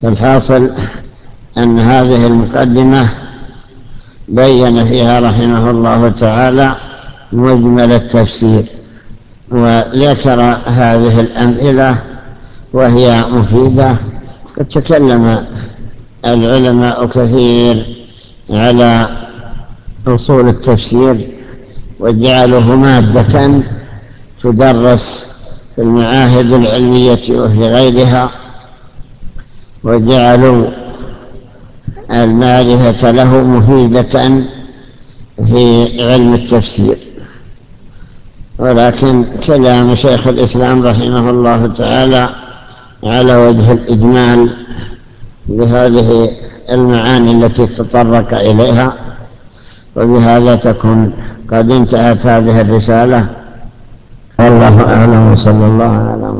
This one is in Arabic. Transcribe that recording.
فالحاصل أن هذه المقدمة بين فيها رحمه الله تعالى مجمل التفسير، وذكر هذه الأمثلة وهي مفيدة. قد تكلم العلماء كثير على أصول التفسير وجعلوه مادة تدرس في المعاهد العلمية وفي غيرها، وجعلوا المعرفة له مفيدة في علم التفسير. ولكن كلام شيخ الإسلام رحمه الله تعالى على وجه الإجمال لهذه المعاني التي تطرق إليها. وبهذا تكون قد انتهت هذه الرسالة، والله أعلم، صلى الله عليه وسلم.